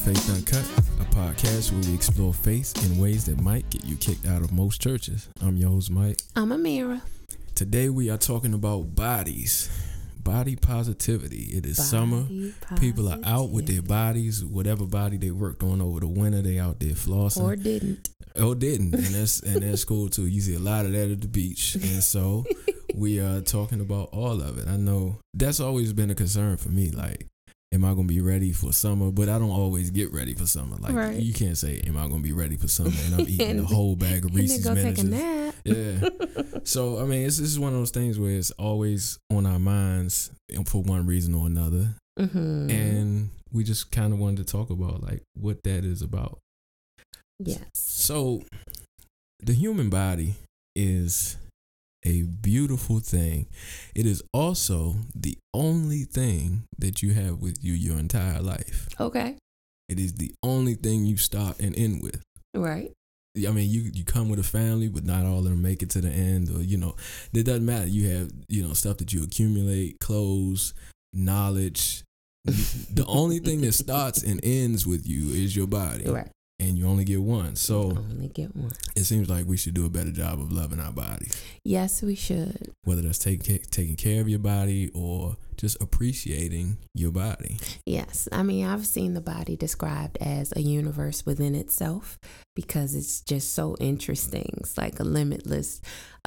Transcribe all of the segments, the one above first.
Faith Uncut, a podcast where we explore faith in ways that might get you kicked out of most churches. I'm your host, Mike. I'm Amira. Today we are talking about bodies, body positivity. It is summer. People are out with their bodies, whatever body they worked on over the winter. They out there flossing. Or didn't. And that's cool too. You see a lot of that at the beach. And so we are talking about all of it. I know that's always been a concern for me. Like, am I going to be ready for summer? But I don't always get ready for summer. Like, right. You can't say, am I going to be ready for summer? And I'm eating a whole bag of Reese's miniatures. Take a nap. Yeah. So, I mean, this is one of those things where it's always on our minds for one reason or another. Mm-hmm. And we just kind of wanted to talk about, like, what that is about. Yes. So, the human body is a beautiful thing. It is also the only thing that you have with you your entire life. Okay. It is the only thing you start and end with. Right. I mean, you come with a family, but not all of them make it to the end. Or, it doesn't matter. You have, stuff that you accumulate, clothes, knowledge. The only thing that starts and ends with you is your body. Right. And you only get one. So only get one. It seems like we should do a better job of loving our bodies. Yes, we should. Whether that's taking care of your body or just appreciating your body. Yes. I mean, I've seen the body described as a universe within itself because it's just so interesting. It's like a limitless,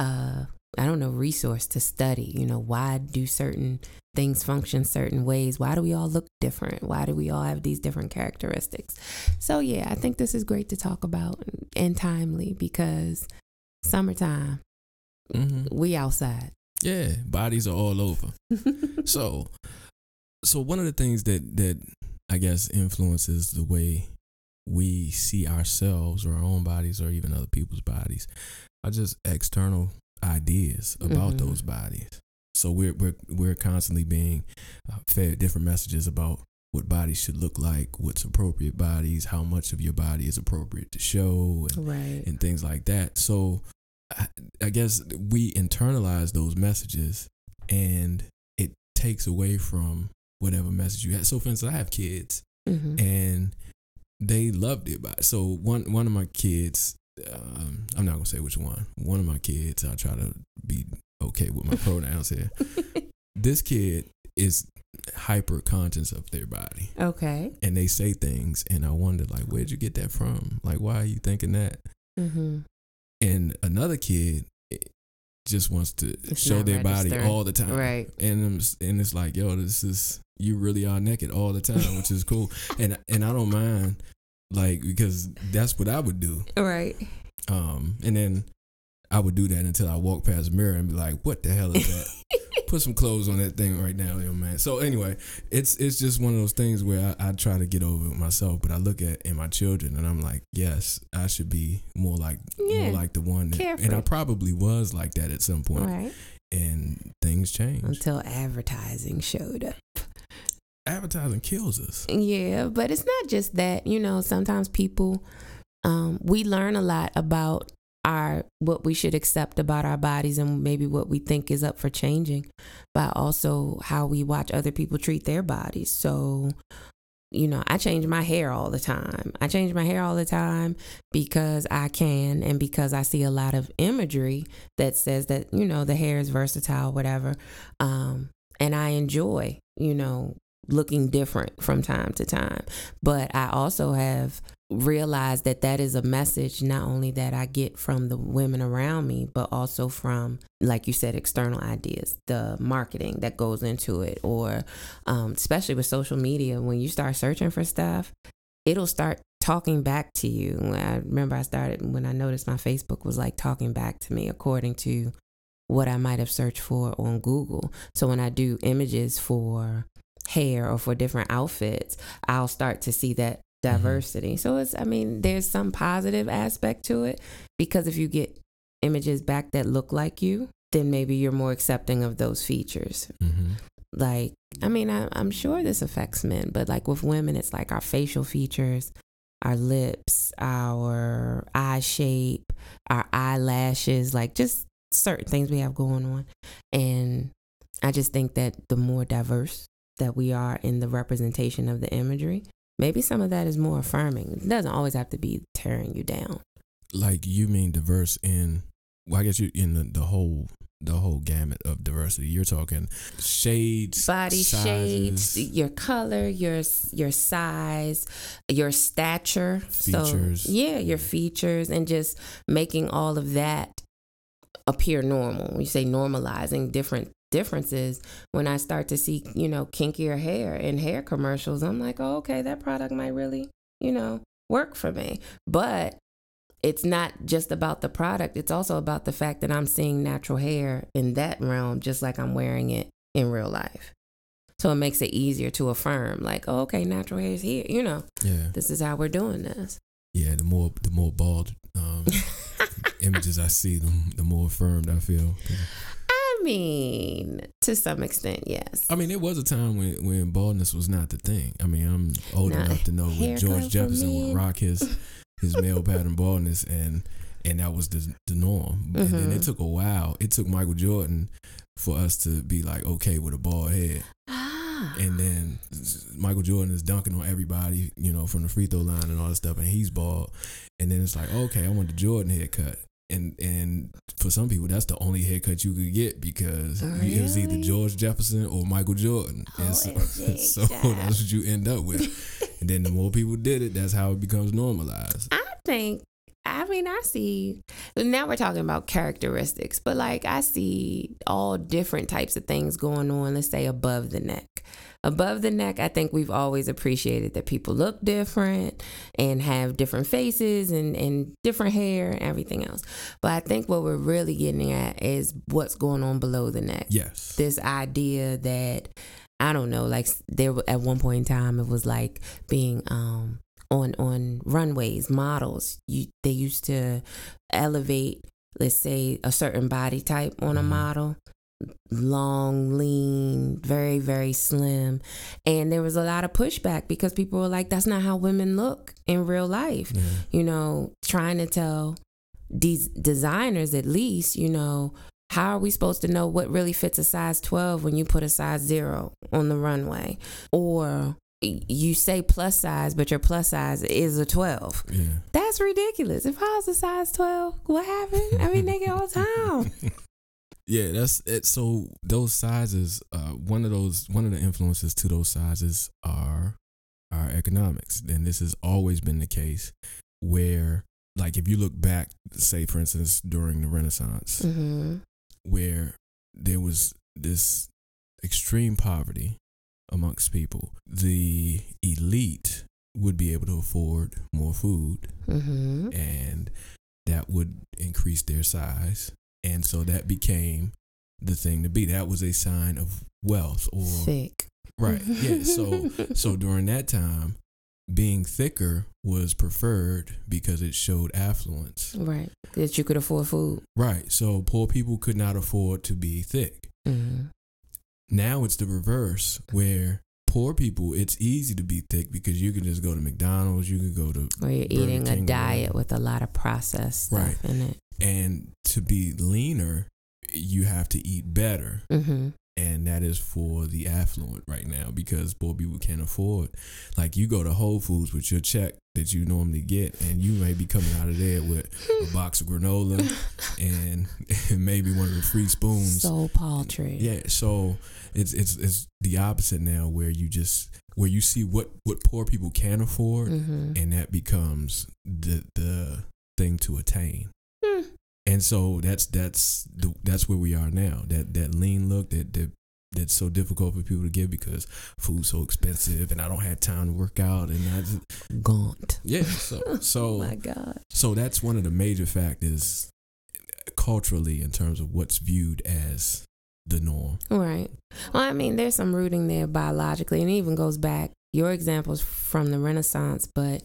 resource to study. Why do certain things function certain ways? Why do we all look different? Why do we all have these different characteristics? So yeah, I think this is great to talk about and timely because summertime, we outside. Yeah, bodies are all over. So one of the things that I guess influences the way we see ourselves or our own bodies or even other people's bodies are just external ideas about those bodies. So we're constantly being fed different messages about what bodies should look like, what's appropriate bodies, how much of your body is appropriate to show, and things like that. So I guess we internalize those messages, and it takes away from whatever message you have. So, for instance, I have kids, and they love their body. So one of my kids, I'm not gonna say which one. One of my kids, I'll try to be okay with my pronouns here. This kid is hyper conscious of their body. Okay. And they say things, and I wonder, like, where'd you get that from? Like, why are you thinking that? Mm-hmm. And another kid just wants to show their body all the time. Right. And it's like, yo, you really are naked all the time, which is cool. And I don't mind, like, because that's what I would do. Right. And then I would do that until I walk past the mirror and be like, what the hell is that? Put some clothes on that thing right now, young man. So anyway, it's just one of those things where I try to get over it myself, but I look at in my children and I'm like, yes, I should be more like the one that, and I probably was like that at some point. Right. And things changed. Until advertising showed up. Advertising kills us. Yeah, but it's not just that. Sometimes people, we learn a lot about what we should accept about our bodies and maybe what we think is up for changing, but also how we watch other people treat their bodies. So, I change my hair all the time. I change my hair all the time because I can and because I see a lot of imagery that says that, the hair is versatile, whatever. And I enjoy, looking different from time to time. But I also have realized that is a message not only that I get from the women around me, but also from, like you said, external ideas, the marketing that goes into it, or especially with social media, when you start searching for stuff, it'll start talking back to you. I remember when I noticed my Facebook was like talking back to me according to what I might have searched for on Google. So when I do images for hair or for different outfits, I'll start to see that diversity. So there's some positive aspect to it, because if you get images back that look like you, then maybe you're more accepting of those features. Like, I'm sure this affects men, but like with women, it's like our facial features, our lips, our eye shape, our eyelashes, like just certain things we have going on. And I just think that the more diverse that we are in the representation of the imagery, maybe some of that is more affirming. It doesn't always have to be tearing you down. Like, you mean diverse in, well, I guess you in the whole gamut of diversity. You're talking shades, body sizes, shapes, your color, your size, your stature, features. So your features, and just making all of that appear normal. When you say normalizing differences, when I start to see, kinkier hair in hair commercials, I'm like, oh, okay, that product might really, work for me. But it's not just about the product. It's also about the fact that I'm seeing natural hair in that realm, just like I'm wearing it in real life. So it makes it easier to affirm, like, oh, okay, natural hair is here. This is how we're doing this. Yeah, the more bald images I see, the more affirmed I feel. I mean, to some extent, yes. I mean, there was a time when baldness was not the thing. I mean, I'm old enough to know when George Jefferson would rock his male pattern baldness, and that was the norm. Mm-hmm. And then it took a while. It took Michael Jordan for us to be like, okay with a bald head. And then Michael Jordan is dunking on everybody, from the free throw line and all that stuff, and he's bald. And then it's like, okay, I want the Jordan haircut. And for some people, that's the only haircut you could get, because it was either George Jefferson or Michael Jordan. And so that's what you end up with. And then the more people did it, that's how it becomes normalized. I see, now we're talking about characteristics, but like I see all different types of things going on, let's say above the neck. Above the neck, I think we've always appreciated that people look different and have different faces and different hair and everything else. But I think what we're really getting at is what's going on below the neck. Yes. This idea that, I don't know, like there at one point in time, it was like being on runways, models. They used to elevate, let's say, a certain body type on a model. Long, lean, very, very slim. And there was a lot of pushback because people were like, that's not how women look in real life. Trying to tell these designers, at least, how are we supposed to know what really fits a size 12 when you put a size 0 on the runway? Or you say plus size, but your plus size is a 12. Yeah. That's ridiculous. If I was a size 12, what happened? I mean, they get all the time. Yeah, that's it. So those sizes, one of the influences to those sizes are our economics. And this has always been the case where, like, if you look back, say, for instance, during the Renaissance, where there was this extreme poverty amongst people, the elite would be able to afford more food, and that would increase their size. And so that became the thing to be. That was a sign of wealth or thick. Right. Yeah. So during that time, being thicker was preferred because it showed affluence. Right. That you could afford food. Right. So poor people could not afford to be thick. Now it's the reverse, where poor people, it's easy to be thick because you can just go to McDonald's, you can go to or you're eating a diet with a lot of processed stuff in it. And to be leaner, you have to eat better. And that is for the affluent right now, because poor people can't afford. Like, you go to Whole Foods with your check that you normally get, and you may be coming out of there with a box of granola and maybe one of the free spoons. So paltry. Yeah. So it's the opposite now, where you see what poor people can afford, and that becomes the thing to attain. And so that's where we are now. That lean look that's so difficult for people to get because food's so expensive, and I don't have time to work out, and I just gaunt. Yeah. So oh my God. So that's one of the major factors culturally in terms of what's viewed as the norm. Right. Well, I mean, there's some rooting there biologically, and it even goes back. Your examples from the Renaissance, but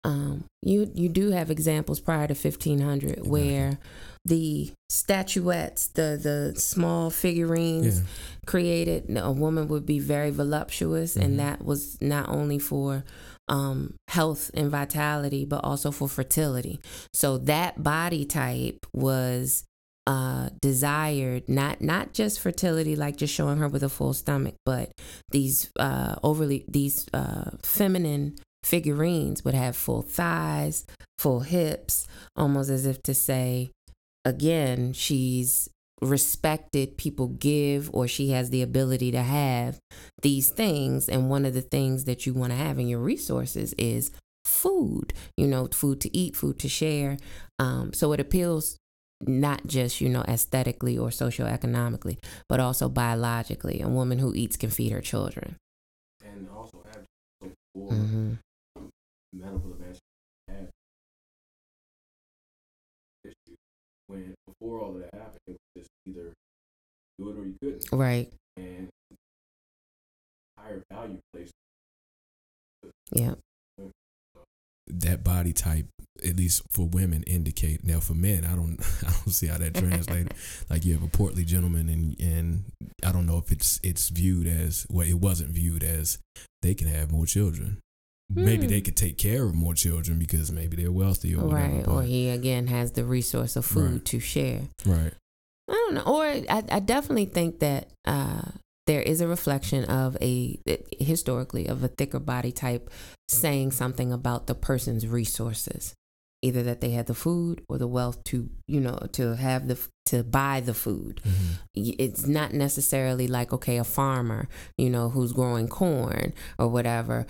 you do have examples prior to 1500 where the statuettes, the small figurines created, a woman would be very voluptuous, and that was not only for health and vitality, but also for fertility. So that body type was desired, not just fertility, like just showing her with a full stomach, but these feminine figurines would have full thighs, full hips, almost as if to say, again, she's respected, people give, or she has the ability to have these things. And one of the things that you want to have in your resources is food, food to eat, food to share. So it appeals not just, aesthetically or socioeconomically, but also biologically. A woman who eats can feed her children. And also have medical advances when before all of that happened, it was just either do it or you couldn't. Right. And higher value place. Yeah. That body type, at least for women, indicate. Now for men, I don't see how that translates. Like you have a portly gentleman, and I don't know if it's viewed as, well, it wasn't viewed as they can have more children. Maybe they could take care of more children because maybe they're wealthy or whatever. Right, or he again has the resource of food to share. Right. I don't know, or I definitely think that there is a reflection of historically of a thicker body type saying something about the person's resources, either that they had the food or the wealth to to buy the food. Mm-hmm. It's not necessarily like, okay, a farmer, who's growing corn or whatever.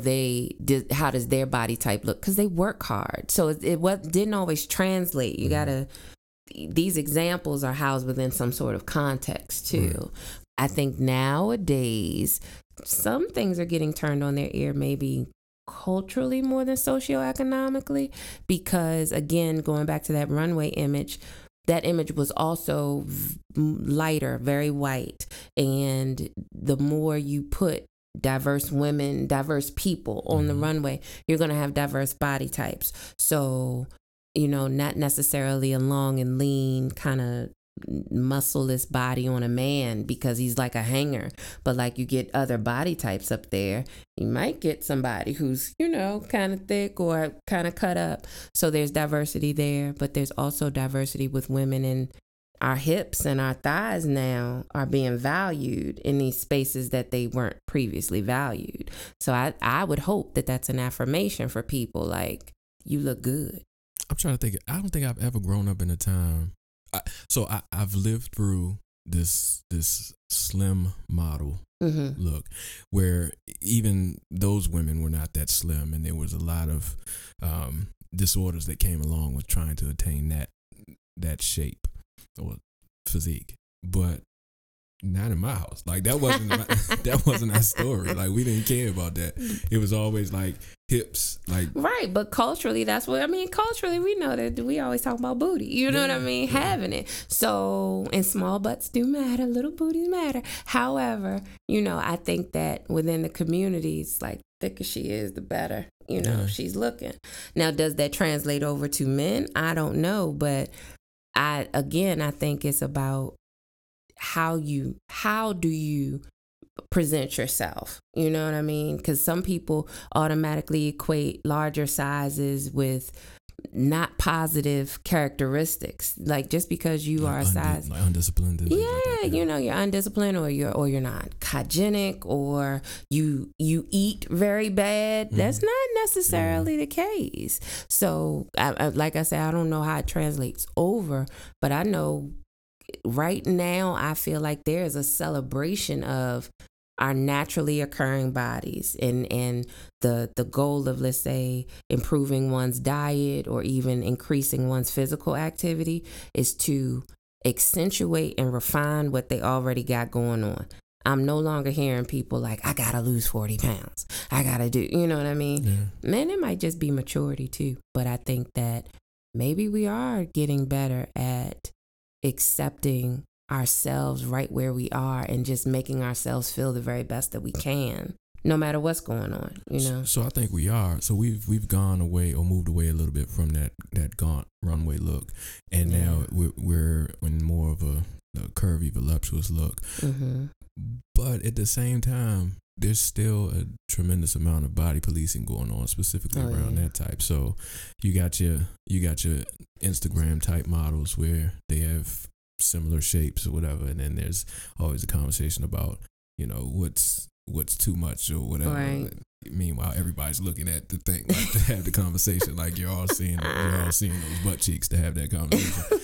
How does their body type look? Because they work hard, so it didn't always translate. You gotta. These examples are housed within some sort of context too. Right. I think nowadays some things are getting turned on their ear, maybe culturally more than socioeconomically, because again, going back to that runway image, that image was also lighter, very white, and the more you put diverse women, diverse people on the runway, you're going to have diverse body types. So, not necessarily a long and lean kind of muscleless body on a man because he's like a hanger, but like you get other body types up there. You might get somebody who's kind of thick or kind of cut up. So there's diversity there, but there's also diversity with women, and our hips and our thighs now are being valued in these spaces that they weren't previously valued. So I would hope that that's an affirmation for people, like, you look good. I'm trying to think. I don't think I've ever grown up in a time. I've lived through this slim model look, where even those women were not that slim, and there was a lot of disorders that came along with trying to attain that shape or physique. But not in my house. Like that wasn't our story. Like we didn't care about that. It was always like hips, like right. But culturally, that's what I mean. Culturally, we know that we always talk about booty. You know what I mean? Yeah. Having it. So, and small butts do matter. Little booties matter. However, I think that within the communities, like thicker she is, the better. She's looking. Now, does that translate over to men? I don't know, but I think it's about how do you present yourself? You know what I mean? Because some people automatically equate larger sizes with not positive characteristics. Like just because you are a size, like undisciplined. You're undisciplined, or you're not hygienic, or you eat very bad. That's not necessarily the case. So, like I said, I don't know how it translates over, but I know. Right now, I feel like there is a celebration of our naturally occurring bodies, and the goal of, let's say, improving one's diet or even increasing one's physical activity is to accentuate and refine what they already got going on. I'm no longer hearing people like, I gotta lose 40 pounds. I gotta do, you know what I mean? Yeah. Man, it might just be maturity too, but I think that maybe we are getting better at accepting ourselves right where we are and just making ourselves feel the very best that we can, no matter what's going on, So I think we are. So we've gone away or moved away a little bit from that gaunt runway look, and now we're in more of a curvy, voluptuous look. Mm-hmm. But at the same time, there's still a tremendous amount of body policing going on, specifically around that type. So you got your Instagram type models where they have similar shapes or whatever, and then there's always a conversation about what's what's too much or whatever. Right. Meanwhile, everybody's looking at the thing, like, to have the conversation, like you're all seeing those butt cheeks to have that conversation.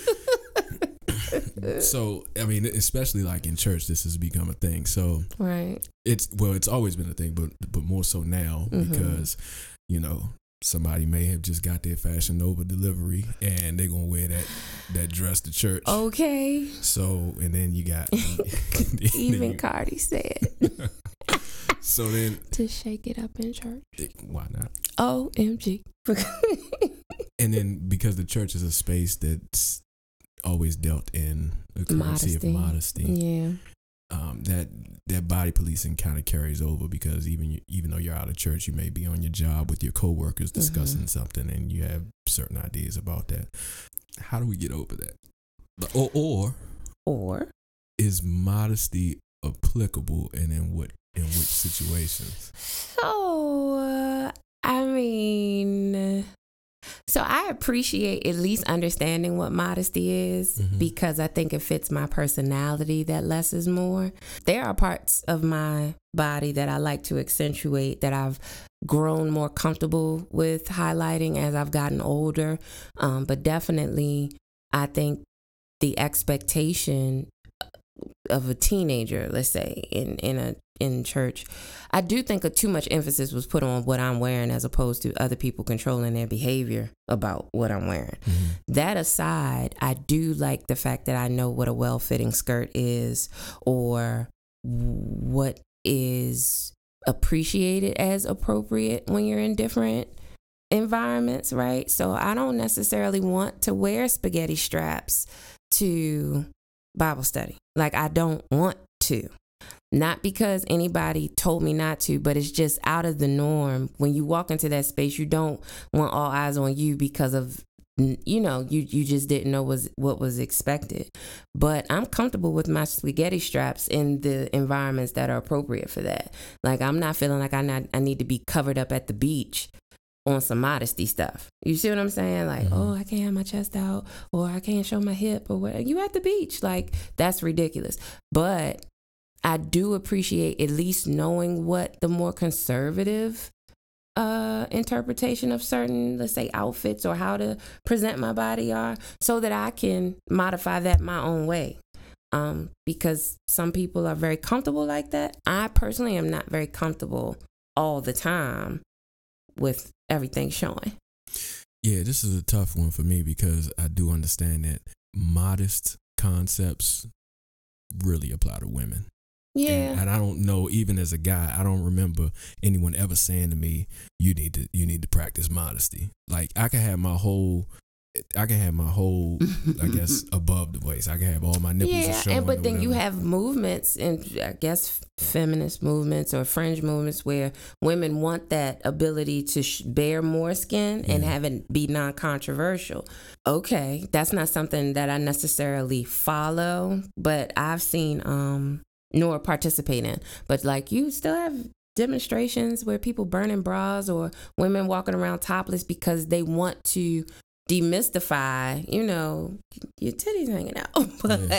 So, I mean, especially like in church, this has become a thing. So, right. It's always been a thing, but more so now because, somebody may have just got their Fashion Nova delivery and they're gonna wear that dress to church. Okay. So, and then you got even Cardi said. So then to shake it up in church. Why not? OMG. And then because the church is a space that's always dealt in a currency of modesty. Yeah. That body policing kind of carries over because even though you're out of church, you may be on your job with your coworkers discussing something, and you have certain ideas about that. How do we get over that? Or is modesty applicable, and in which situations? So I appreciate at least understanding what modesty is because I think it fits my personality that less is more. There are parts of my body that I like to accentuate that I've grown more comfortable with highlighting as I've gotten older. But definitely, I think the expectation of a teenager, let's say, in church, I do think too much emphasis was put on what I'm wearing as opposed to other people controlling their behavior about what I'm wearing. That aside, I do like the fact that I know what a well-fitting skirt is or what is appreciated as appropriate when you're in different environments, right? So I don't necessarily want to wear spaghetti straps to Bible study. Like, I don't want to. Not because anybody told me not to, but it's just out of the norm. When you walk into that space, you don't want all eyes on you because of, you just didn't know what was expected. But I'm comfortable with my spaghetti straps in the environments that are appropriate for that. Like, I'm not feeling like I need to be covered up at the beach on some modesty stuff. You see what I'm saying? Like, oh, I can't have my chest out, or I can't show my hip, or what. You at the beach. Like, that's ridiculous. But I do appreciate at least knowing what the more conservative interpretation of certain, let's say, outfits or how to present my body are, so that I can modify that my own way. Because some people are very comfortable like that. I personally am not very comfortable all the time with everything showing. Yeah, this is a tough one for me because I do understand that modest concepts really apply to women. Yeah. And I don't know, even as a guy, I don't remember anyone ever saying to me, you need to practice modesty. Like, I can have my whole, I guess, above the waist. I can have all my nipples showing. But then you have movements, and I guess feminist movements or fringe movements where women want that ability to bear more skin and have it be non-controversial. Okay, that's not something that I necessarily follow, but I've seen nor participate in. But like, you still have demonstrations where people burning bras or women walking around topless because they want to demystify, your titties hanging out.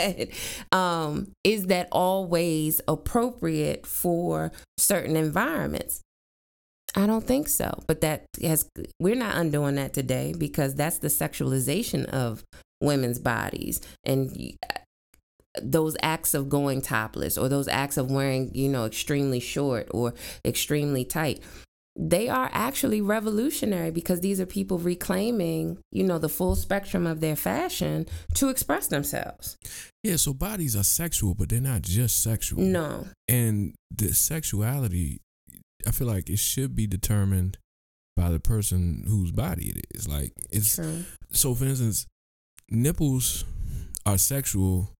But is that always appropriate for certain environments? I don't think so. But we're not undoing that today because that's the sexualization of women's bodies. And those acts of going topless or those acts of wearing, extremely short or extremely tight, they are actually revolutionary because these are people reclaiming, the full spectrum of their fashion to express themselves. Yeah, so bodies are sexual, but they're not just sexual. No. And the sexuality, I feel like it should be determined by the person whose body it is. Like, it's true. So, for instance, nipples are sexual,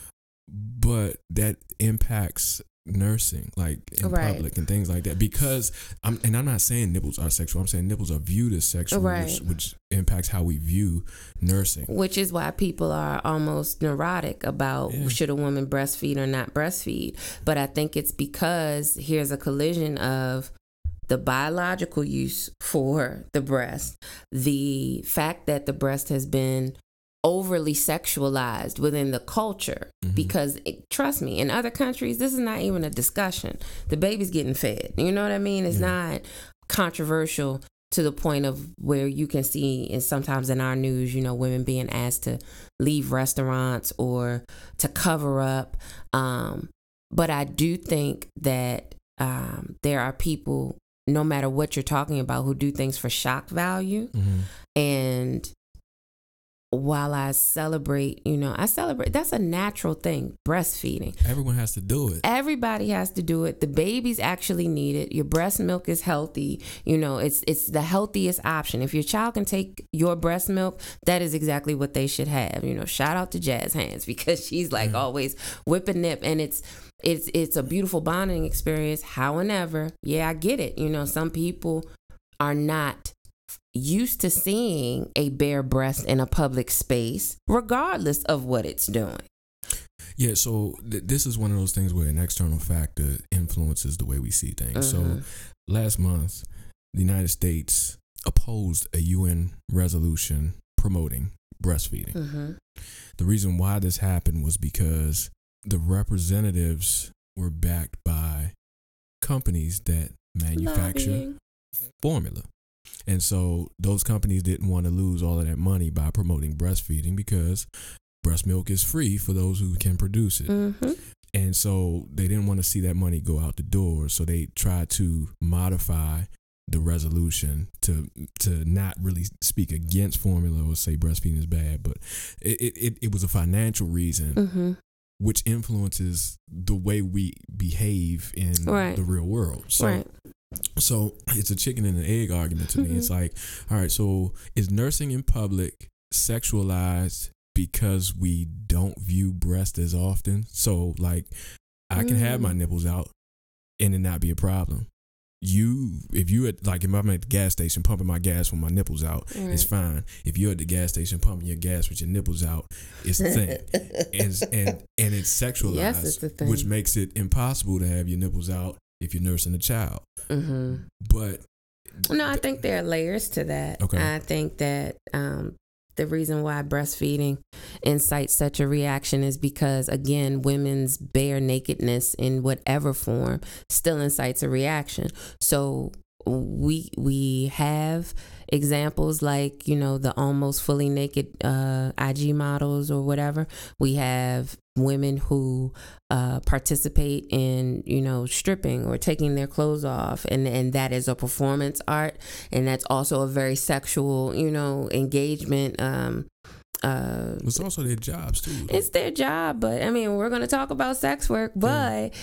but that impacts nursing, like in public and things like that. Because I'm not saying nipples are sexual. I'm saying nipples are viewed as sexual, which impacts how we view nursing. Which is why people are almost neurotic about should a woman breastfeed or not breastfeed. But I think it's because here's a collision of the biological use for the breast, the fact that the breast has been overly sexualized within the culture. Because trust me, in other countries, this is not even a discussion. The baby's getting fed. You know what I mean? It's not controversial to the point of where you can see, and sometimes in our news, women being asked to leave restaurants or to cover up. But I do think that there are people, no matter what you're talking about, who do things for shock value. And while I celebrate, that's a natural thing, breastfeeding. Everyone has to do it. Everybody has to do it. The babies actually need it. Your breast milk is healthy. It's the healthiest option. If your child can take your breast milk, that is exactly what they should have. Shout out to Jazz Hands, because she's like always whip and nip, and it's a beautiful bonding experience. However, I get it. Some people are not used to seeing a bare breast in a public space, regardless of what it's doing. Yeah, so this is one of those things where an external factor influences the way we see things. So last month, the United States opposed a UN resolution promoting breastfeeding. The reason why this happened was because the representatives were backed by companies that manufacture formula. And so those companies didn't want to lose all of that money by promoting breastfeeding, because breast milk is free for those who can produce it. And so they didn't want to see that money go out the door. So they tried to modify the resolution to not really speak against formula or say breastfeeding is bad, but it was a financial reason, which influences the way we behave in the real world. So it's a chicken and an egg argument to me. It's like, all right, so is nursing in public sexualized because we don't view breast as often? So like, I can have my nipples out and it not be a problem. If I'm at the gas station pumping my gas with my nipples out, it's fine. If you're at the gas station pumping your gas with your nipples out, it's a thing. and it's sexualized, yes, it's a thing, which makes it impossible to have your nipples out if you're nursing a child. But no, I think there are layers to that. I think that the reason why breastfeeding incites such a reaction is because, again, women's bare nakedness in whatever form still incites a reaction. So we have examples like, the almost fully naked IG models or whatever. We have women who participate in, stripping or taking their clothes off, and that is a performance art, and that's also a very sexual, engagement. It's also their jobs too. It's their job, but I mean, we're going to talk about sex work, but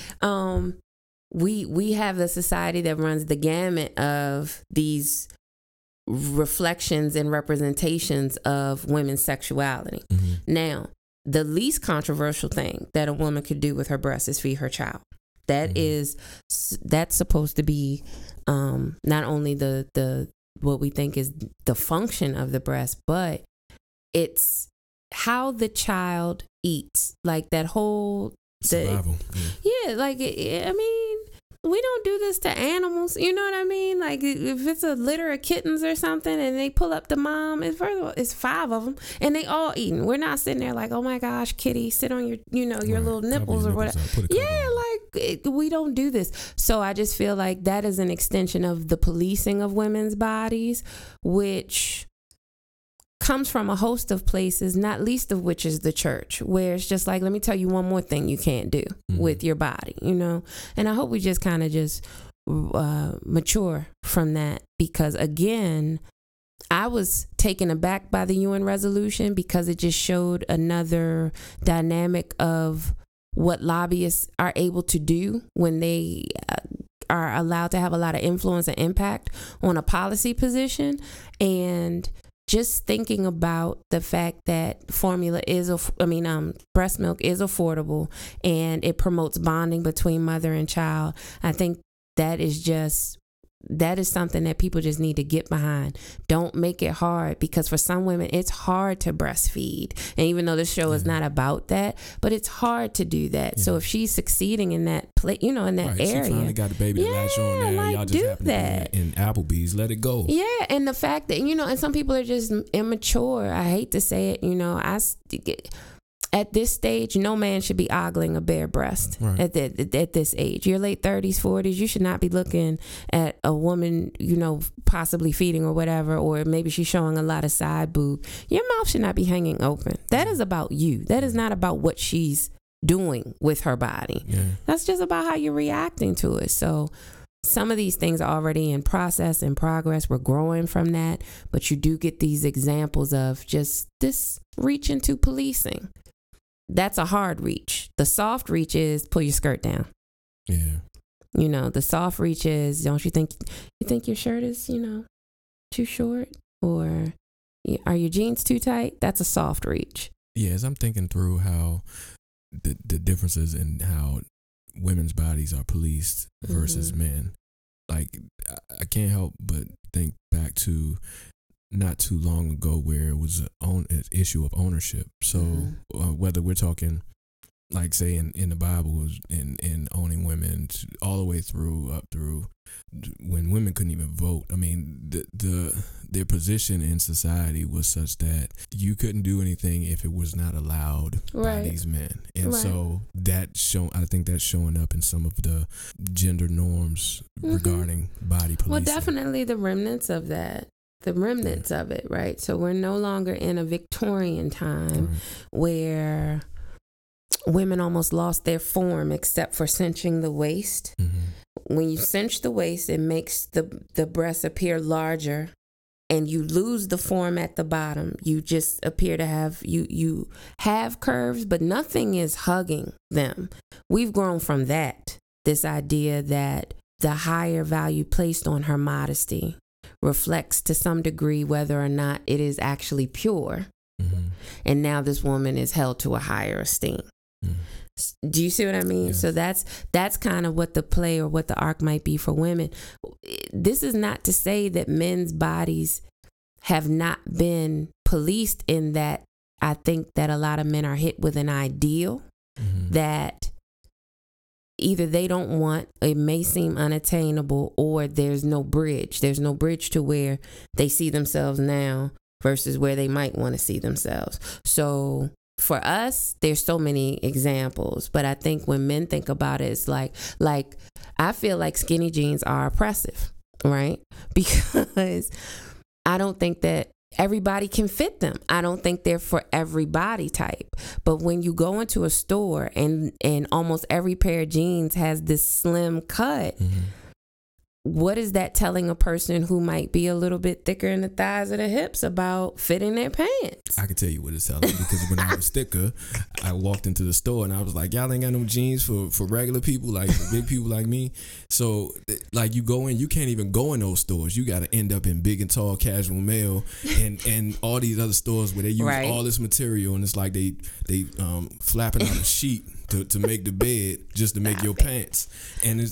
we have the society that runs the gamut of these reflections and representations of women's sexuality. Now, the least controversial thing that a woman could do with her breast is feed her child. That's supposed to be not only the what we think is the function of the breast, but it's how the child eats. Like that whole survival. I mean, we don't do this to animals. You know what I mean? Like if it's a litter of kittens or something and they pull up the mom, and first of all, it's 5 of them and they all eating. We're not sitting there like, oh my gosh, kitty, sit on your, your little nipples or whatever. We don't do this. So I just feel like that is an extension of the policing of women's bodies, which comes from a host of places, not least of which is the church, where it's just like, let me tell you one more thing you can't do with your body, And I hope we just kind of just mature from that, because again, I was taken aback by the UN resolution because it just showed another dynamic of what lobbyists are able to do when they are allowed to have a lot of influence and impact on a policy position. And just thinking about the fact that breast milk is affordable and it promotes bonding between mother and child, I think that is just that is something that people just need to get behind. Don't make it hard, because for some women it's hard to breastfeed. And even though this show is not about that, but it's hard to do that. So if she's succeeding in that in that area, she finally got the baby to latch on there. like, Y'all just do happen that. to be in Applebee's. Let it go. Yeah, and the fact that and some people are just immature. I hate to say it. At this stage, no man should be ogling a bare breast. At this age. Your late 30s, 40s, you should not be looking at a woman, possibly feeding or whatever, or maybe she's showing a lot of side boob. Your mouth should not be hanging open. That is about you. That is not about what she's doing with her body. Yeah. That's just about how you're reacting to it. So some of these things are already in process, in progress. We're growing from that. But you do get these examples of just this reach into policing. That's a hard reach. The soft reach is pull your skirt down. Yeah. The soft reach is, don't you think your shirt is, too short? Or are your jeans too tight? That's a soft reach. Yeah, as I'm thinking through how the differences in how women's bodies are policed versus men, like I can't help but think back to not too long ago where it was an issue of ownership. So whether we're talking, like say in the Bible, in owning women all the way up through when women couldn't even vote. I mean, their position in society was such that you couldn't do anything if it was not allowed by these men. And so I think that's showing up in some of the gender norms regarding body policing. Well, definitely the remnants of that. Of it, right? So we're no longer in a Victorian time where women almost lost their form except for cinching the waist. When you cinch the waist, it makes the breast appear larger, and you lose the form at the bottom. You just appear to have you have curves, but nothing is hugging them. We've grown from that. This idea that the higher value placed on her modesty reflects to some degree whether or not it is actually pure. And now this woman is held to a higher esteem. Do you see what I mean? Yes. So that's kind of what the play or what the arc might be for women. This is not to say that men's bodies have not been policed, in that I think that a lot of men are hit with an ideal that either they don't want, it may seem unattainable, or there's no bridge. There's no bridge to where they see themselves now versus where they might want to see themselves. So for us, there's so many examples, but I think when men think about it, it's like I feel like skinny jeans are oppressive, right? Because I don't think that everybody can fit them. I don't think they're for every body type. But when you go into a store and almost every pair of jeans has this slim cut, what is that telling a person who might be a little bit thicker in the thighs or the hips about fitting their pants? I can tell you what it's telling, because when I was thicker, I walked into the store and I was like, y'all ain't got no jeans for regular people, like for big people like me. So like you go in, you can't even go in those stores. You got to end up in Big and Tall Casual Male and all these other stores where they use all this material, and it's like they flapping out a sheet to make the bed just to make your pants, and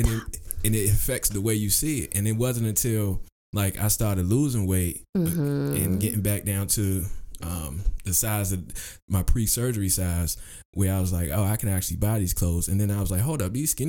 it affects the way you see it. And it wasn't until like I started losing weight and getting back down to the size of my pre-surgery size, where I was like, oh, I can actually buy these clothes. And then I was like, hold up, these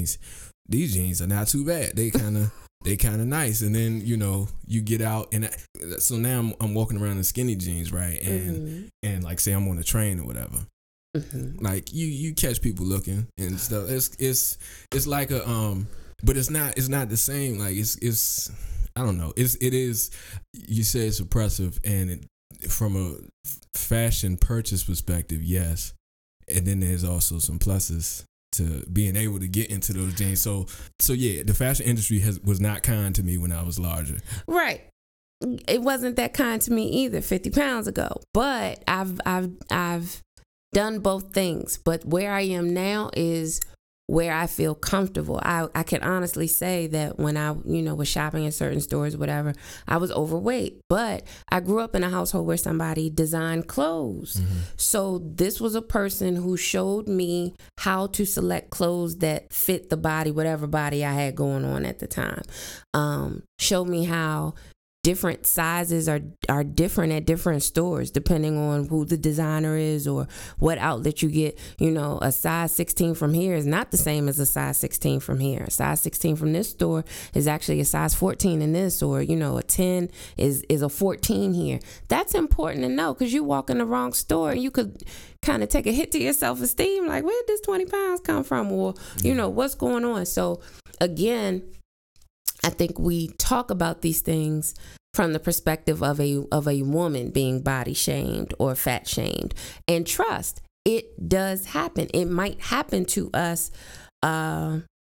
jeans are not too bad. They kind of nice. And then you get out, and so now I'm walking around in skinny jeans, right? And like say I'm on a train or whatever. Like you catch people looking and stuff. It's like a but it's not the same. Like it's I don't know. It is. You say it's oppressive, and from a fashion purchase perspective, yes. And then there's also some pluses to being able to get into those jeans. So yeah, the fashion industry was not kind to me when I was larger. Right. It wasn't that kind to me either 50 pounds ago. But I've done both things. But where I am now is where I feel comfortable. I can honestly say that when I, was shopping in certain stores, whatever, I was overweight. But I grew up in a household where somebody designed clothes. Mm-hmm. So this was a person who showed me how to select clothes that fit the body, whatever body I had going on at the time. Showed me how different sizes are different at different stores depending on who the designer is or what outlet you get. A size 16 from here is not the same as a size 16 from here. A size 16 from this store is actually a size 14 in this, or a 10 is a 14 here. That's important to know, because you walk in the wrong store and you could kind of take a hit to your self-esteem, like, where did this 20 pounds come from, or what's going on. So again, I think we talk about these things from the perspective of a woman being body shamed or fat shamed. And trust, it does happen. It might happen to us at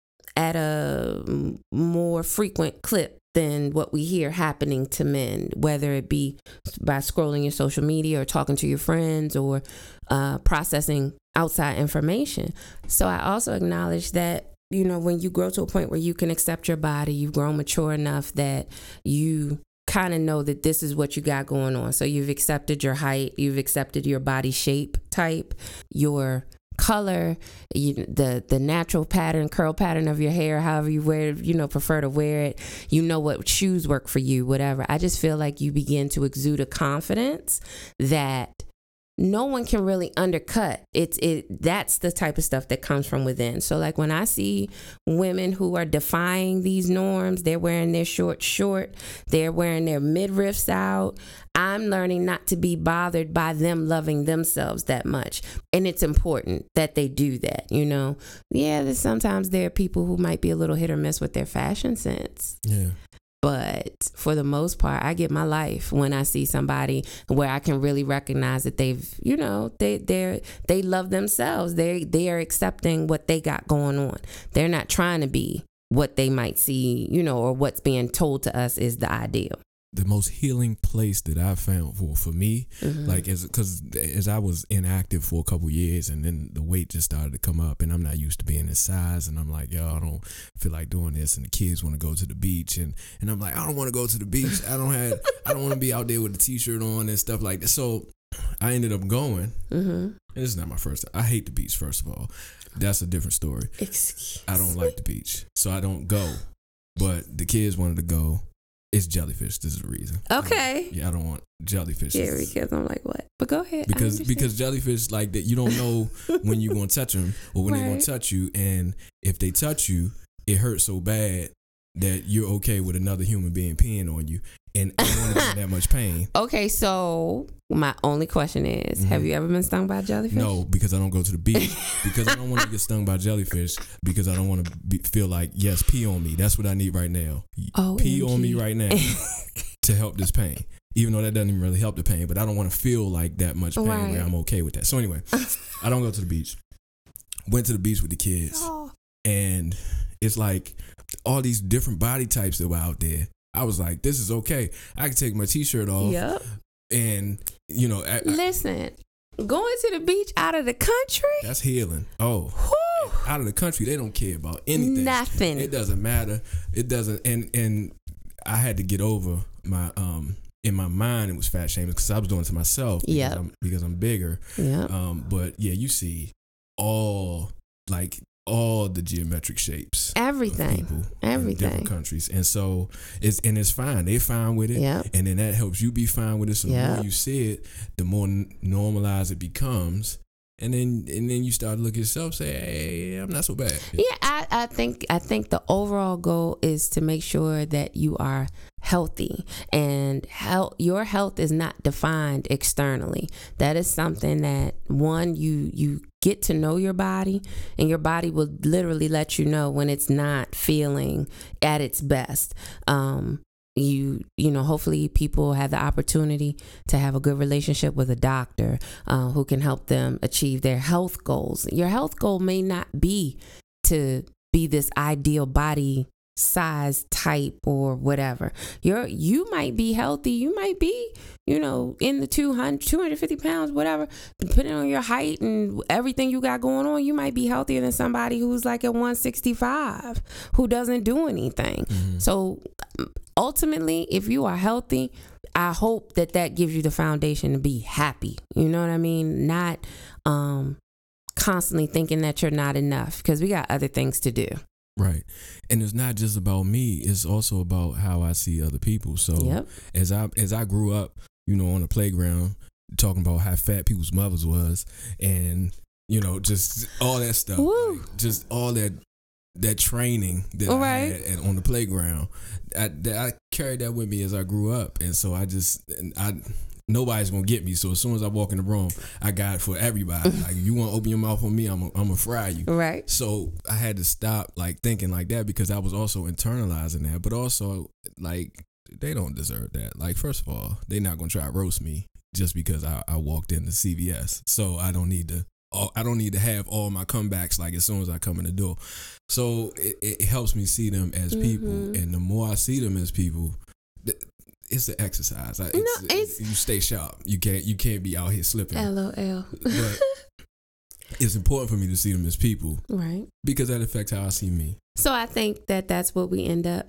a more frequent clip than what we hear happening to men, whether it be by scrolling your social media or talking to your friends or processing outside information. So I also acknowledge that when you grow to a point where you can accept your body, you've grown mature enough that you kind of know that this is what you got going on. So you've accepted your height, you've accepted your body shape type, your color, the natural pattern, curl pattern of your hair, however you wear it, prefer to wear it. What shoes work for you, whatever. I just feel like you begin to exude a confidence that no one can really undercut. That's the type of stuff that comes from within. So like when I see women who are defying these norms, they're wearing their short, they're wearing their midriffs out, I'm learning not to be bothered by them loving themselves that much. And it's important that they do that, Yeah, sometimes there are people who might be a little hit or miss with their fashion sense. Yeah. But for the most part, I get my life when I see somebody where I can really recognize that they've, they love themselves. They are accepting what they got going on. They're not trying to be what they might see, or what's being told to us is the ideal. The most healing place that I've found for me, mm-hmm. like as I was inactive for a couple years, and then the weight just started to come up, and I'm not used to being this size, and I'm like, yo, I don't feel like doing this, and the kids want to go to the beach, and I'm like, I don't want to go to the beach. I don't want to be out there with a t-shirt on and stuff like that. So I ended up going. Mm-hmm. And this is not my first time. I hate the beach, first of all. That's a different story. I don't like the beach, so I don't go. But the kids wanted to go. It's jellyfish. This is the reason. Okay. I don't want jellyfish. Yeah, because I'm like, what? But go ahead. Because jellyfish, like that, you don't know when you're gonna touch them or when they're gonna touch you, and if they touch you, it hurts so bad that you're okay with another human being peeing on you, and I don't want to be in that much pain. Okay, so my only question is, mm-hmm. have you ever been stung by a jellyfish? No, because I don't go to the beach. Because I don't want to get stung by jellyfish. Because I don't want to feel like, yes, pee on me. That's what I need right now. Pee on me right now to help this pain. Even though that doesn't even really help the pain, but I don't want to feel like that much pain where I'm okay with that. So anyway, I don't go to the beach. Went to the beach with the kids, and it's like all these different body types that were out there. I was like, this is okay. I can take my t-shirt off. Yep. And, listen, going to the beach out of the country? That's healing. Oh, out of the country, they don't care about anything. Nothing. It doesn't matter. It doesn't. And I had to get over my, in my mind, it was fat shaming because I was doing it to myself because I'm bigger. Yeah. But yeah, you see all the geometric shapes, everything in different countries, and so it's fine. They're fine with it, and then that helps you be fine with it. So the more you see it, the more normalized it becomes, and then you start to look at yourself, say, hey, I'm not so bad. I think the overall goal is to make sure that you are healthy, and your health is not defined externally. That is something that you get to know your body, and your body will literally let you know when it's not feeling at its best. Hopefully people have the opportunity to have a good relationship with a doctor who can help them achieve their health goals. Your health goal may not be to be this ideal body size type or whatever. You might be healthy. You might be, in the 250 pounds, whatever. Depending on your height and everything you got going on, you might be healthier than somebody who's like at 165 who doesn't do anything. Mm-hmm. So ultimately, if you are healthy, I hope that gives you the foundation to be happy. You know what I mean? Not constantly thinking that you're not enough, because we got other things to do. Right. And it's not just about me, it's also about how I see other people. So Yep. as I grew up, on the playground, talking about how fat people's mothers was, and just all that stuff, like, just all that training that I had on the playground, I carried that with me as I grew up. And so nobody's gonna get me. So as soon as I walk in the room, I got it for everybody. Like, you want to open your mouth on me, I'm gonna fry you. Right. So I had to stop like thinking like that, because I was also internalizing that. But also, like, they don't deserve that. Like, first of all, they're not gonna try to roast me just because I walked into CVS. So I don't need to have all my comebacks like as soon as I come in the door. So it helps me see them as people, and the more I see them as people, it's the exercise. You stay sharp. You can't be out here slipping. LOL. But it's important for me to see them as people, right? Because that affects how I see me. So I think that's what we end up.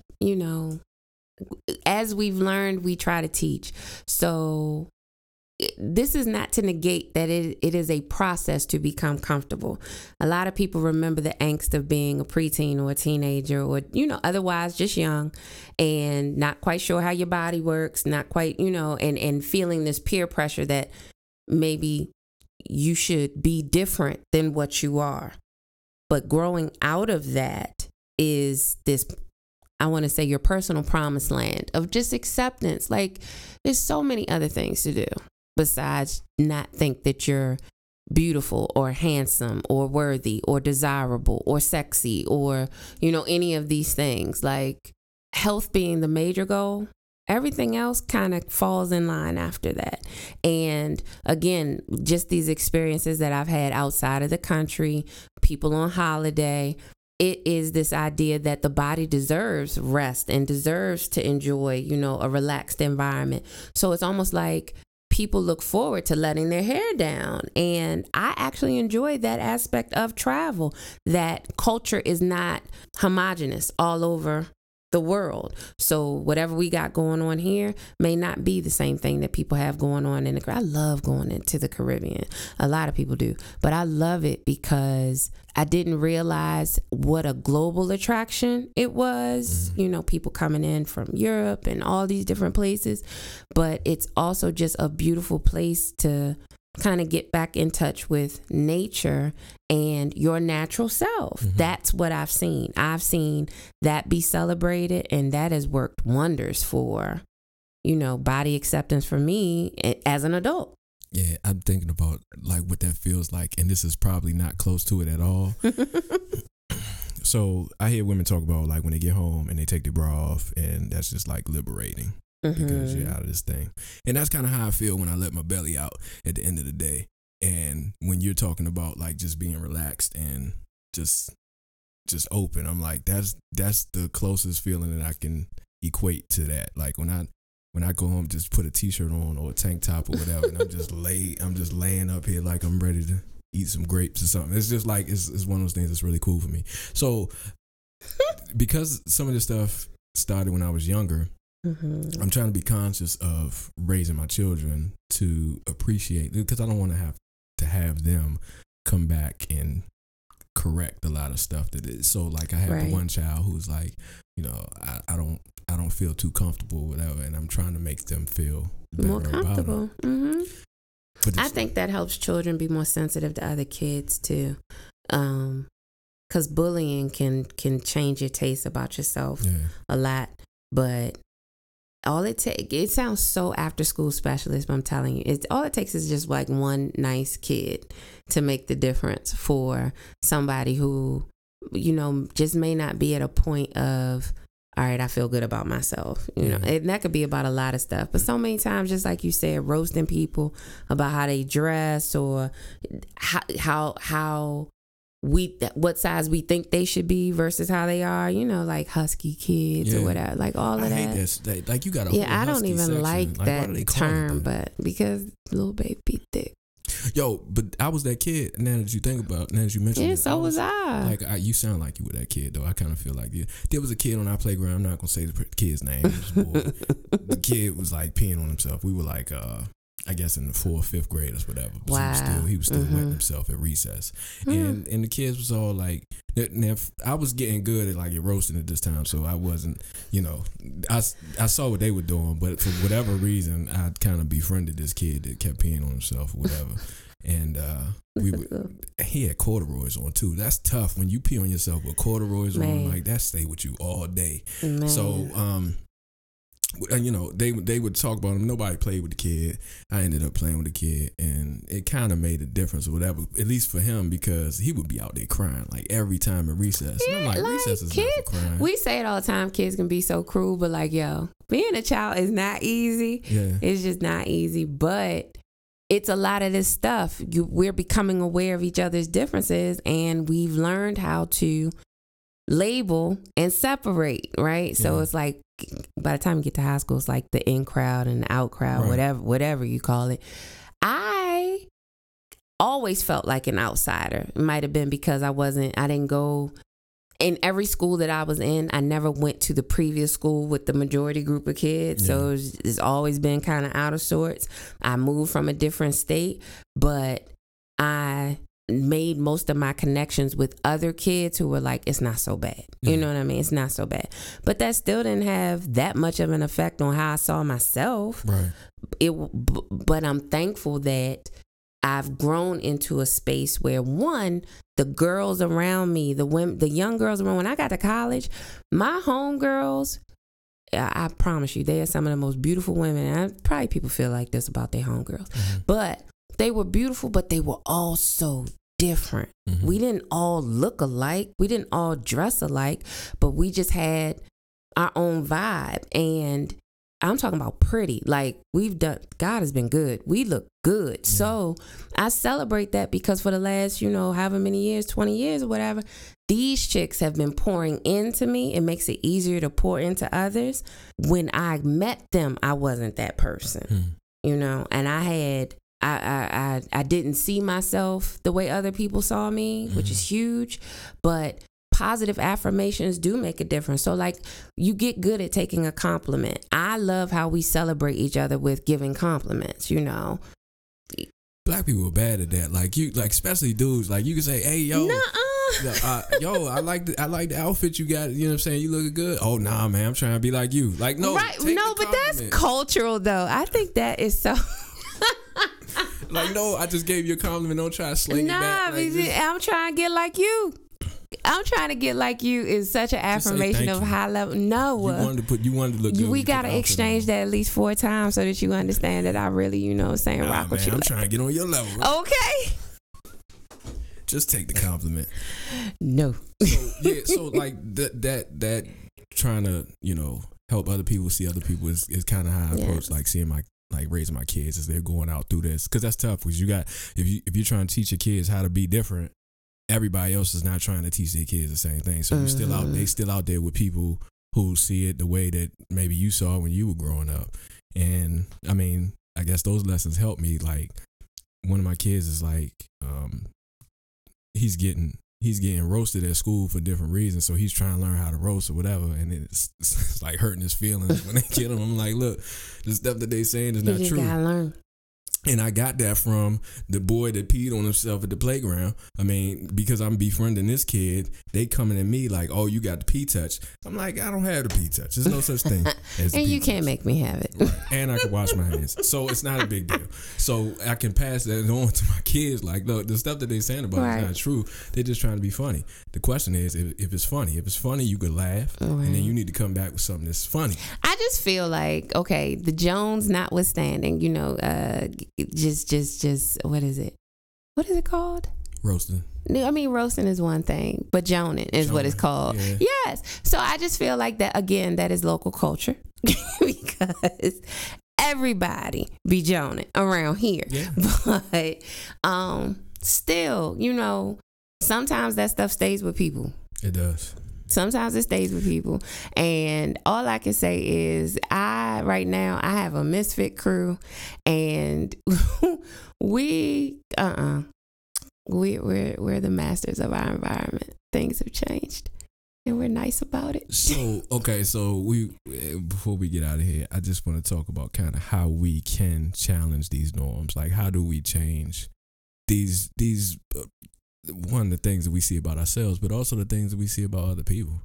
As we've learned, we try to teach. So this is not to negate that it is a process to become comfortable. A lot of people remember the angst of being a preteen or a teenager, or, otherwise just young and not quite sure how your body works, not quite, and feeling this peer pressure that maybe you should be different than what you are. But growing out of that is this, I want to say, your personal promised land of just acceptance. Like, there's so many other things to do besides not think that you're beautiful or handsome or worthy or desirable or sexy or, any of these things. Like, health being the major goal, everything else kind of falls in line after that. And again, just these experiences that I've had outside of the country, people on holiday, it is this idea that the body deserves rest and deserves to enjoy, a relaxed environment. So it's almost like people look forward to letting their hair down. And I actually enjoy that aspect of travel, that culture is not homogenous all over the world. So whatever we got going on here may not be the same thing that people have going on in the. I love going into the Caribbean. A lot of people do, but I love it because I didn't realize what a global attraction it was. People coming in from Europe and all these different places, but it's also just a beautiful place to kind of get back in touch with nature and your natural self. That's what I've seen. I've seen that be celebrated, and that has worked wonders for, body acceptance for me as an adult. Yeah, I'm thinking about like what that feels like, and this is probably not close to it at all. So I hear women talk about like when they get home and they take their bra off, and that's just like liberating. Because you're out of this thing. And that's kind of how I feel when I let my belly out at the end of the day. And when you're talking about like just being relaxed and just open, I'm like, that's the closest feeling that I can equate to that. Like when I go home, just put a t-shirt on or a tank top or whatever, and I'm just laying up here like I'm ready to eat some grapes or something. It's just like it's one of those things that's really cool for me. So because some of this stuff started when I was younger, I'm trying to be conscious of raising my children to appreciate, because I don't want to have them come back and correct a lot of stuff that is. So like I have the one child who's like, I don't feel too comfortable, whatever, and I'm trying to make them feel more comfortable. But I think that helps children be more sensitive to other kids too. Because bullying can change your taste about yourself a lot, but it sounds so after school specialist, but I'm telling you, all it takes is just like one nice kid to make the difference for somebody who, just may not be at a point of, all right, I feel good about myself, and that could be about a lot of stuff. But so many times, just like you said, roasting people about how they dress or how what size we think they should be versus how they are, like husky kids or whatever, like all of I that. hate that. Like you got a I don't even section. like that term, but because little baby thick. Yo, but I was that kid. Now that you mentioned it, so was I. Like you sound like you were that kid though. I kind of feel like you. There was a kid on our playground. I'm not gonna say the kid's name. It was a boy. The kid was like peeing on himself. We were like, I guess in the 4th or 5th grade or whatever. Wow. He was still wetting himself at recess, and the kids was all like, now I was getting good at roasting at this time, so I wasn't, I saw what they were doing, but for whatever reason, I kind of befriended this kid that kept peeing on himself or whatever, and he had corduroys on too. That's tough when you pee on yourself with corduroys on, like that stay with you all day. Man. So they would talk about him. Nobody played with the kid. I ended up playing with the kid, and it kind of made a difference or whatever, at least for him, because he would be out there crying like every time at recess. And I'm like recess is not for crying. We say it all the time, kids can be so cruel, but being a child is not easy. Yeah. It's just not easy, but it's a lot of this stuff. We're becoming aware of each other's differences, and we've learned how to label and separate, right? So it's like, by the time you get to high school, it's like the in crowd and the out crowd, right. whatever you call it. I always felt like an outsider. It might have been because I didn't go in every school that I was in. I never went to the previous school with the majority group of kids. Yeah. So it's always been kind of out of sorts. I moved from a different state, but I made most of my connections with other kids who were like, it's not so bad. Yeah. You know what I mean? It's not so bad. But that still didn't have that much of an effect on how I saw myself. Right. But I'm thankful that I've grown into a space where, one, the girls around me, the young girls around, when I got to college, my homegirls, I promise you, they are some of the most beautiful women. And probably people feel like this about their homegirls. Mm-hmm. But they were beautiful, but they were all so different. Mm-hmm. We didn't all look alike. We didn't all dress alike, but we just had our own vibe. And I'm talking about pretty. Like, God has been good. We look good. Yeah. So I celebrate that because for the last, however many years, 20 years or whatever, these chicks have been pouring into me. It makes it easier to pour into others. When I met them, I wasn't that person, and I didn't see myself the way other people saw me, which is huge, but positive affirmations do make a difference. So you get good at taking a compliment. I love how we celebrate each other with giving compliments, Black people are bad at that. Especially dudes, you can say, hey, yo. Yo, I like the outfit you got. You know what I'm saying? You look good. Oh, nah, man, I'm trying to be like you. No. Right. No, but that's cultural, though. I think that is so... No, I just gave you a compliment. Don't try to sling it back. I'm trying to get like you. I'm trying to get like you is such an affirmation of high level. No. You wanted to look good. We got to exchange that at least 4 times so that you understand that I really, rock with you. I'm trying to get on your level. Right? Okay. Just take the compliment. No. So that trying to, help other people see other people is kind of how I approach seeing my raising my kids as they're going out through this, because that's tough. Because if you're trying to teach your kids how to be different, everybody else is not trying to teach their kids the same thing. So you're still out there with people who see it the way that maybe you saw when you were growing up. And I mean, I guess those lessons helped me. One of my kids is he's getting roasted at school for different reasons, so he's trying to learn how to roast or whatever, and it's hurting his feelings when they get him. I'm like, look, the stuff that they saying is not true. You gotta learn. And I got that from the boy that peed on himself at the playground. I mean, because I'm befriending this kid, they coming at me like, oh, you got the pee touch. I'm like, I don't have the pee touch. There's no such thing as the and pee you can't touch. make me have it. Right. And I can wash my hands. So it's not a big deal. So I can pass that on to my kids. Look, the stuff that they're saying about it is not true. They're just trying to be funny. The question is, if it's funny. If it's funny, you could laugh. Right. And then you need to come back with something that's funny. I just feel like, okay, the Jones notwithstanding, just what is it? What is it called? Roasting. I mean, roasting is one thing, but joning is what it's called. Yeah. Yes. So I just feel like that, again, that is local culture because everybody be joning around here. Yeah. But still, sometimes that stuff stays with people. It does. Sometimes it stays with people. And all I can say is right now I have a misfit crew, and we're the masters of our environment. Things have changed, and we're nice about it. So before we get out of here, I just want to talk about kind of how we can challenge these norms. Like, how do we change these one of the things that we see about ourselves, but also the things that we see about other people?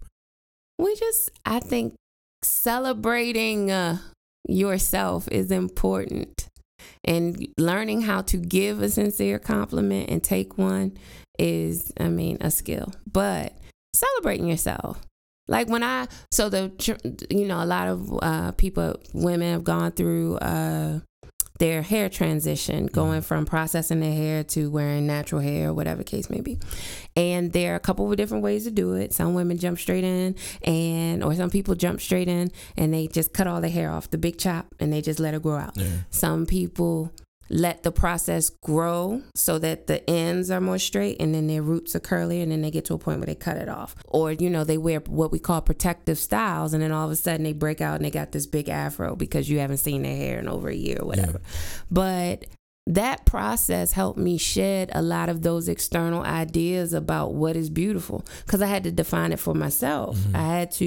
I think celebrating yourself is important, and learning how to give a sincere compliment and take one is, a skill. But celebrating yourself, like when a lot of women have gone through their hair transition, going from processing their hair to wearing natural hair, or whatever the case may be. And there are a couple of different ways to do it. Some women jump straight in, or some people jump straight in and they just cut all their hair off, the big chop, and they just let it grow out. Yeah. Some people let the process grow so that the ends are more straight, and then their roots are curly, and then they get to a point where they cut it off. Or, they wear what we call protective styles, and then all of a sudden they break out and they got this big afro because you haven't seen their hair in over a year or whatever. Yeah. But that process helped me shed a lot of those external ideas about what is beautiful, because I had to define it for myself. Mm-hmm.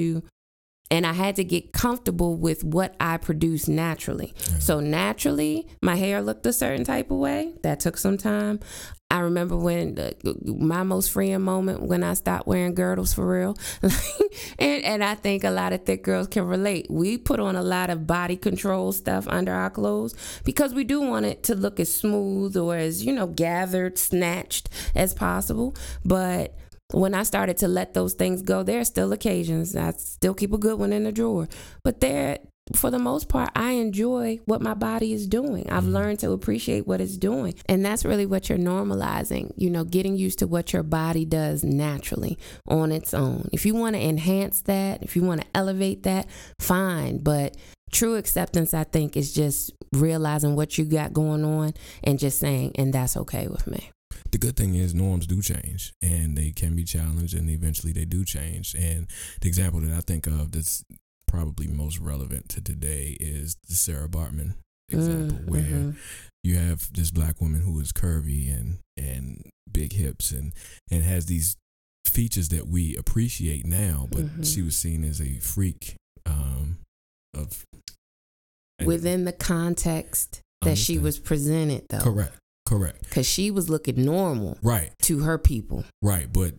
I had to get comfortable with what I produce naturally. Mm-hmm. So naturally, my hair looked a certain type of way. That took some time. I remember when my most freeing moment when I stopped wearing girdles for real. and I think a lot of thick girls can relate. We put on a lot of body control stuff under our clothes because we do want it to look as smooth or as, gathered, snatched as possible. But when I started to let those things go, there are still occasions. I still keep a good one in the drawer. But for the most part, I enjoy what my body is doing. I've learned to appreciate what it's doing. And that's really what you're normalizing, getting used to what your body does naturally on its own. If you want to enhance that, if you want to elevate that, fine. But true acceptance, I think, is just realizing what you got going on and just saying, and that's okay with me. The good thing is norms do change, and they can be challenged, and eventually they do change. And the example that I think of that's probably most relevant to today is the Sarah Baartman example, where you have this black woman who is curvy and big hips and has these features that we appreciate now, but she was seen as a freak within the context that she was presented, though. Correct. Because she was looking normal, right, to her people, right. But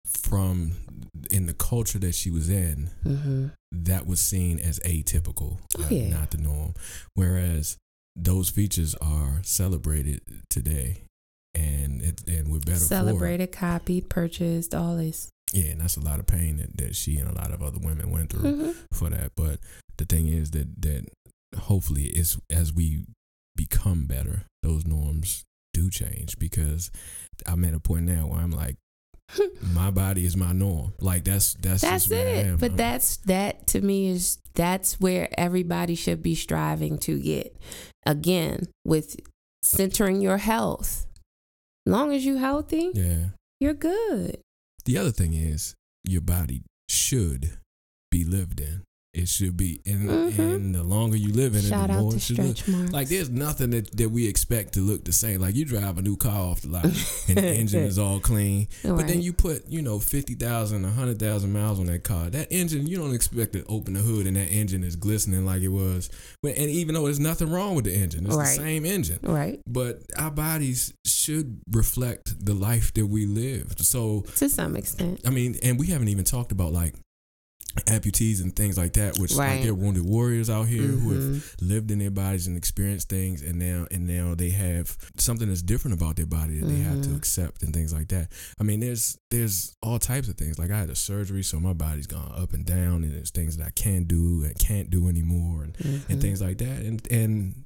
in the culture that she was in, that was seen as atypical, not the norm. Whereas those features are celebrated today, and we're better celebrated, for it. Copied, purchased, all this. Yeah, and that's a lot of pain that she and a lot of other women went through for that. But the thing is that hopefully, as we become better, those norms do change, because I'm at a point now where I'm like, my body is my norm. Like that's just where I am. But that to me that's where everybody should be striving to get. Again, with centering your health. As long as you're healthy, you're good. The other thing is your body should be lived in. It should be, and the longer you live in it, the more it should look. Like there's nothing that we expect to look the same. Like you drive a new car off the lot and the engine is all clean, but then you put 50,000, 100,000 miles on that car. That engine, you don't expect to open the hood and that engine is glistening like it was. And even though there's nothing wrong with the engine, it's the same engine. Right. But our bodies should reflect the life that we lived. So to some extent, and we haven't even talked about like amputees and things like that, which like they're wounded warriors out here who have lived in their bodies and experienced things, and now they have something that's different about their body that they have to accept and things like that. There's all types of things. Like I had a surgery, so my body's gone up and down, and there's things that I can do and can't do anymore, and things like that. And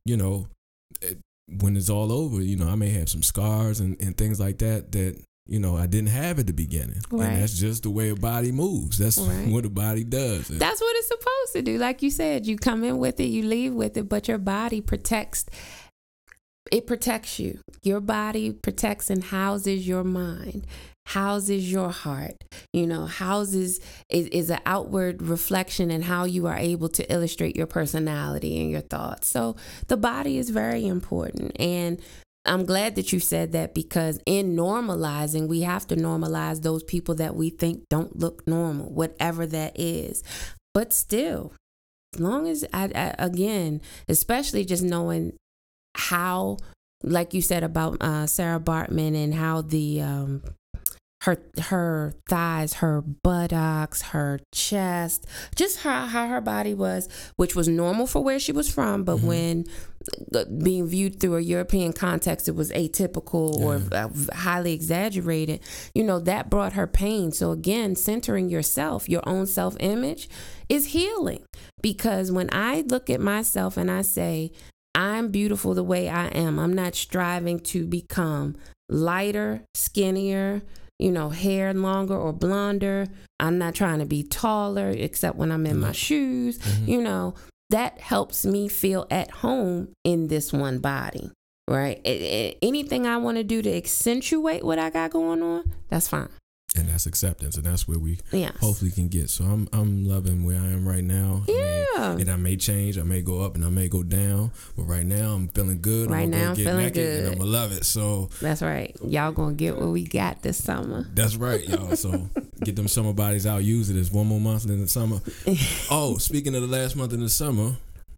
when it's all over, I may have some scars and things like that I didn't have at the beginning. Right. And that's just the way a body moves. That's what a body does. That's what it's supposed to do. Like you said, you come in with it, you leave with it, but your body protects it protects you. Your body protects and houses your mind, houses your heart, houses is an outward reflection in how you are able to illustrate your personality and your thoughts. So the body is very important. And I'm glad that you said that, because in normalizing, we have to normalize those people that we think don't look normal, whatever that is. But still, as long as I again, especially just knowing how, like you said about Sarah Baartman, and how the her thighs, her buttocks, her chest, just how her body was, which was normal for where she was from, but when being viewed through a European context, it was atypical or highly exaggerated. That brought her pain. So again, centering yourself, your own self-image, is healing, because when I look at myself and I say, I'm beautiful the way I am, I'm not striving to become lighter, skinnier, hair longer or blonder. I'm not trying to be taller, except when I'm in my shoes. That helps me feel at home in this one body, right? Anything I want to do to accentuate what I got going on, that's fine. And that's acceptance, and that's where we hopefully can get. So I'm loving where I am right now. And I may change, I may go up, and I may go down. But right now, I'm feeling good. Right now, I'm feeling good, and I'm gonna love it. So that's right. Y'all gonna get what we got this summer. That's right, y'all. So get them summer bodies out. Use it. It's one more month in the summer. Oh, speaking of the last month in the summer,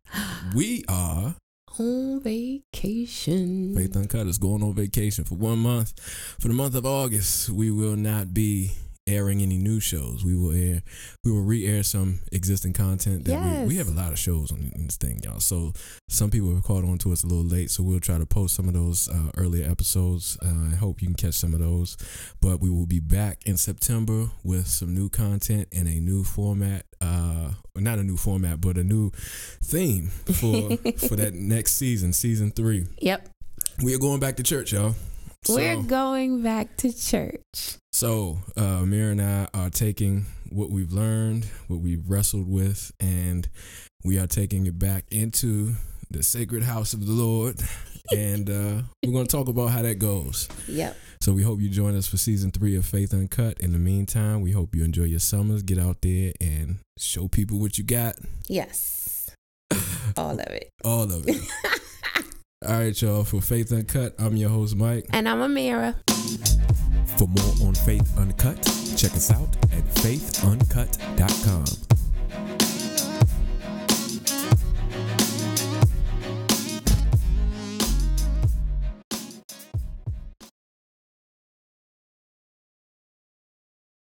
we are on vacation. Faith Uncut is going on vacation for 1 month. For the month of August, we will not be airing any new shows. We will re-air some existing content that we have a lot of shows on this thing, y'all. So some people have caught on to us a little late, so we'll try to post some of those earlier episodes. I hope you can catch some of those. But we will be back in September with some new content and a new format. Not a new format, but a new theme for that next season 3. Yep. We are going back to church, y'all. We're going back to church. So Amir and I are taking what we've learned, what we've wrestled with, and we are taking it back into the sacred house of the Lord. And we're going to talk about how that goes. Yep. So we hope you join us for season 3 of Faith Uncut. In the meantime, we hope you enjoy your summers. Get out there and show people what you got. Yes. All of it. All of it. All right, y'all. For Faith Uncut, I'm your host, Mike. And I'm Amira. For more on Faith Uncut, check us out at faithuncut.com.